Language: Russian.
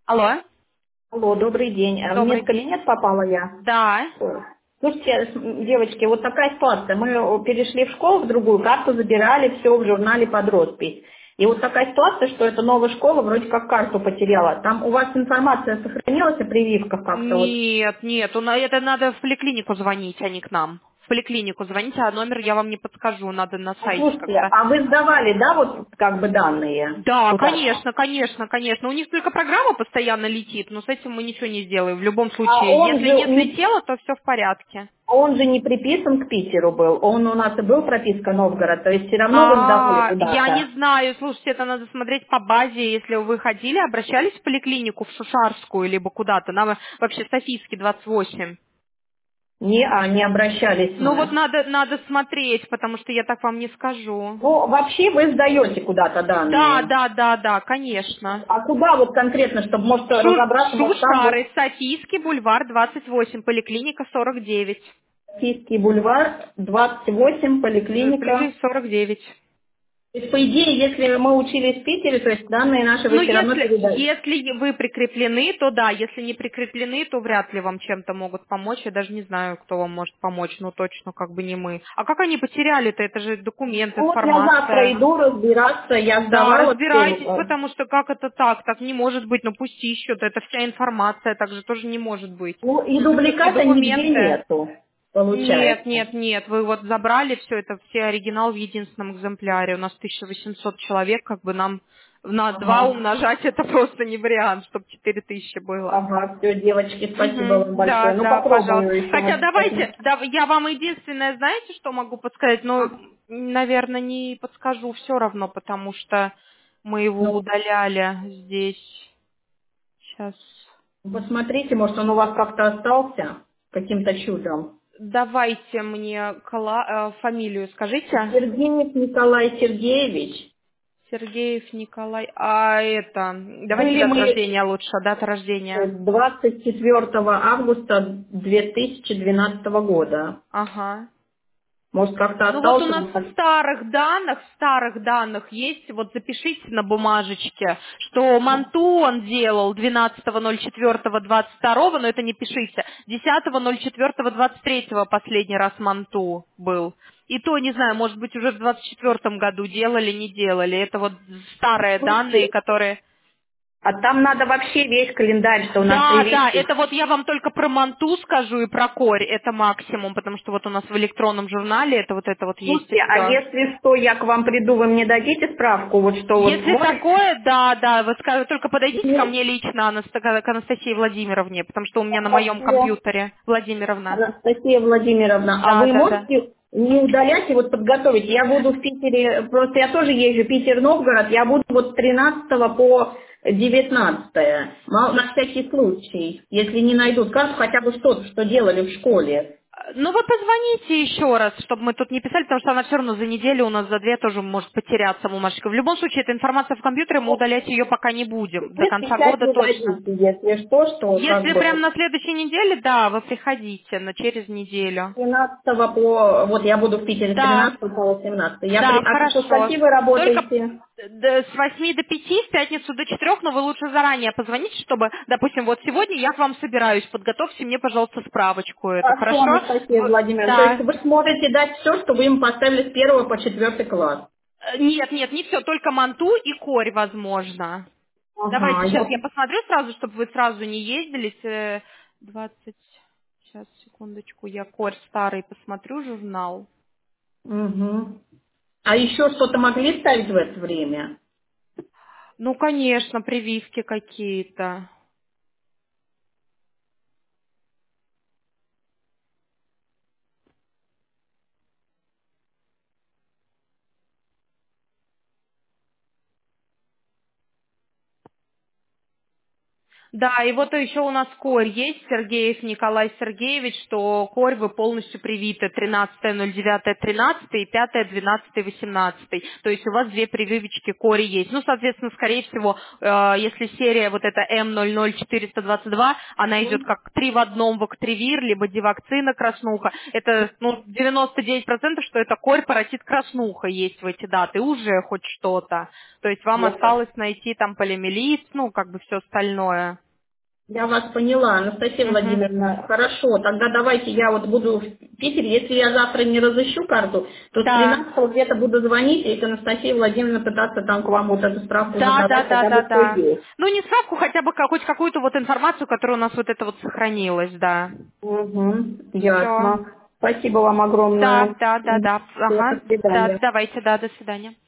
Алло, Алло, добрый день. Мне добрый в день. кабинет попала я. Да. Слушайте, девочки, вот такая ситуация. Мы перешли в школу, в другую, карту забирали, все в журнале под роспись. И вот такая ситуация, что эта новая школа вроде как карту потеряла. Там у вас информация сохранилась о прививках как-то? Вот. Нет, нет, это надо в поликлинику звонить, а не к нам. В поликлинику звоните, а номер я вам не подскажу, надо на А сайте слушайте, как-то. а вы сдавали, да, вот как бы данные Да, куда-то? конечно, конечно, конечно. У них только программа постоянно летит, но с этим мы ничего не сделаем. В любом А случае, он если же не не, слетело, то все в порядке. он же не приписан к Питеру был. Он у нас и был прописка Новгород, то есть все равно вы сдавали Я не куда-то. знаю, слушайте, это надо смотреть по базе, если вы ходили, обращались в поликлинику, в Шушарскую, либо куда-то, нам вообще Софийский, 28. Не обращались Ну вот мы. надо смотреть, потому что я так вам не скажу. Ну, вообще вы сдаете куда-то Да, данные. да, да, да, конечно. А куда вот конкретно, чтобы, может, разобраться, может, там вот Шушары, Софийский бульвар, 28, поликлиника 49. Российский бульвар, 28, поликлиника. Поликлиника 49. То есть, по идее, если мы учились в Питере, то есть данные наши вы Ну, все равно передаете. если вы прикреплены, то да, если не прикреплены, то вряд ли вам чем-то могут помочь. Я даже не знаю, кто вам может помочь, ну точно как бы не мы. А как они потеряли-то? Это же документ, Ну, вот я завтра информация. иду разбираться, я Да, сдавала разбирайтесь, все. потому что как это так? Так не может быть, ну пусть ищут, это вся информация, так же тоже не может быть. Ну, и Все дубликата нигде документы. нету, Нет, получается. нет, нет, вы вот забрали все это, все оригинал в единственном экземпляре. У нас 1800 человек, как бы нам на 2 Ага. умножать это просто не вариант, чтобы 4000 было. Ага, все, девочки, спасибо вам Мгм, да, большое. Ну, да, пожалуйста. попробую еще, Хотя может, давайте, каким-то. да, я вам единственное, знаете, что могу подсказать, но, наверное, не подскажу все равно, потому что мы его Ну, удаляли здесь. Сейчас. посмотрите, может, он у вас как-то остался каким-то чудом. Давайте мне фамилию скажите. Сергеев Николай Сергеевич. Сергеев Николай. А это, давайте Были дата мы рождения лучше, дата рождения. 24 августа 2012 года. Ага. Может, как-то Ну вот у остался? нас в старых данных есть, вот запишите на бумажечке, что Манту он делал 12.04.22, но это не пишите, 10.04.23 последний раз Манту был. И то, не знаю, может быть, уже в 24 году делали, не делали. Это вот старые данные, Слушайте, которые... а там надо вообще весь календарь, что у нас Да, да, привычки. это вот я вам только про манту скажу и про корь, это максимум, потому что вот у нас в электронном журнале это вот есть и Слушайте, а все. если что, я к вам приду, вы мне дадите справку, вот что вот Если можете? такое, да, да, вы только подойдите ко мне лично, к Анастасии Владимировне, потому что у меня на моем Хорошо. компьютере Владимировна. Анастасия Владимировна, а Да, вы да, да. можете не удалять и вот подготовить? Я буду в Питере, просто я тоже езжу, Питер-Новгород, я буду вот с 13 по 19 на всякий случай, если не найдут карту, хотя бы что-то, что делали в школе. Ну вы позвоните еще раз, чтобы мы тут не писали, потому что она все равно за неделю у нас за две тоже может потеряться бумажка. В любом случае, эта информация в компьютере, мы удалять ее пока не будем. До Вы конца печать года не точно. дадите, если что как Если прям бы на следующей неделе, да, вы приходите, но через неделю. 13 по, вот я буду в Питере с Да, 13 по 18. да, А со хорошо. скольки вы Только работаете? с 8 до 5, в пятницу до 4, но вы лучше заранее позвоните, чтобы, допустим, вот сегодня я к вам собираюсь, подготовьте мне, пожалуйста, справочку эту, Хорошо, хорошо? Анастасия Владимировна. То есть Да. вы сможете дать все, что вы им поставили с 1 по 4 класс? Нет, нет, не все, только манту и корь, возможно. Давайте Ага, сейчас я посмотрю сразу, чтобы вы сразу не ездили. 20, сейчас, секундочку, я корь старый посмотрю, журнал. Угу. А еще что-то могли ставить в это время? Ну, конечно, прививки какие-то. Да, и вот еще у нас корь есть, Сергеев Николай Сергеевич, что корь вы полностью привиты 13.09.13 и 5.12.18. То есть у вас две прививочки кори есть. Ну, соответственно, скорее всего, если серия вот эта М00422, она идет как 3 в одном вактривир, либо дивакцина краснуха. Это 99%, что это корь паротит краснуха есть в эти даты, уже хоть что-то. То есть вам Вот. осталось найти там полимелит, ну, как бы все остальное. Я вас поняла, Анастасия Мгм. Владимировна. Хорошо, тогда давайте я вот буду в Питере. Если я завтра не разыщу карту, то с Да. 13 где-то буду звонить, и к Анастасии Владимировне пытаться там к вам вот эту справку Да, да, задавать, да, хотя да, бы что да. есть. Ну, не справку, хотя бы хоть какую-то вот информацию, которая у нас вот это вот сохранилась, да. Угу, Все. ясно. Спасибо вам Да, огромное. да, да, да. Всё, Ага. до Да, свидания. давайте, да, до свидания.